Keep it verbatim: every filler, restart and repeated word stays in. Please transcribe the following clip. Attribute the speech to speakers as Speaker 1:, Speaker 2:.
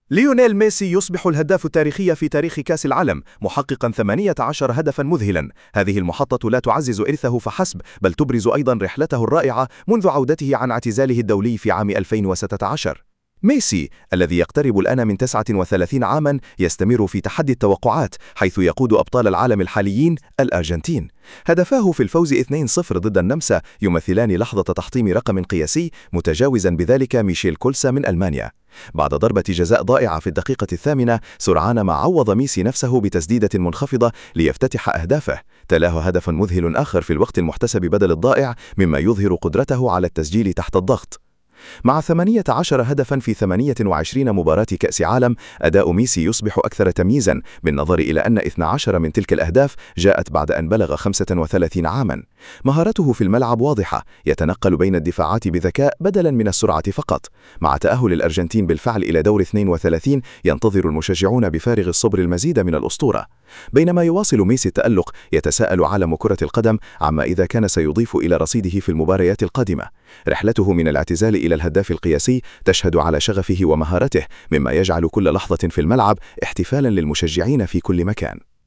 Speaker 1: ليونيل ميسي يصبح الهداف التاريخي في تاريخ كأس العالم محققا ثمانية عشر هدفا مذهلا. هذه المحطة لا تعزز إرثه فحسب، بل تبرز أيضا رحلته الرائعة منذ عودته عن اعتزاله الدولي في عام ألفين وستة عشر. ميسي الذي يقترب الآن من تسعة وثلاثين عاما يستمر في تحدي التوقعات، حيث يقود أبطال العالم الحاليين الأرجنتين. هدفاه في الفوز اثنين صفر ضد النمسا يمثلان لحظة تحطيم رقم قياسي، متجاوزا بذلك ميشيل كولسا من ألمانيا. بعد ضربة جزاء ضائعة في الدقيقة الثامنة، سرعان ما عوض ميسي نفسه بتسديدة منخفضة ليفتتح أهدافه. تلاه هدف مذهل آخر في الوقت المحتسب بدل الضائع، مما يظهر قدرته على التسجيل تحت الضغط. مع ثمانية عشر هدفا في ثمانية وعشرين مباراة كأس عالم، أداء ميسي يصبح أكثر تمييزا، بالنظر إلى أن اثنتا عشرة من تلك الأهداف جاءت بعد أن بلغ خمسة وثلاثين عاما. مهارته في الملعب واضحة، يتنقل بين الدفاعات بذكاء بدلا من السرعة فقط. مع تأهل الأرجنتين بالفعل إلى دور اثنين وثلاثين، ينتظر المشجعون بفارغ الصبر المزيد من الأسطورة. بينما يواصل ميسي التألق، يتساءل عالم كرة القدم عما إذا كان سيضيف إلى رصيده في المباريات القادمة. رحلته من الاعتزال إلى الهداف القياسي تشهد على شغفه ومهارته، مما يجعل كل لحظة في الملعب احتفالا للمشجعين في كل مكان.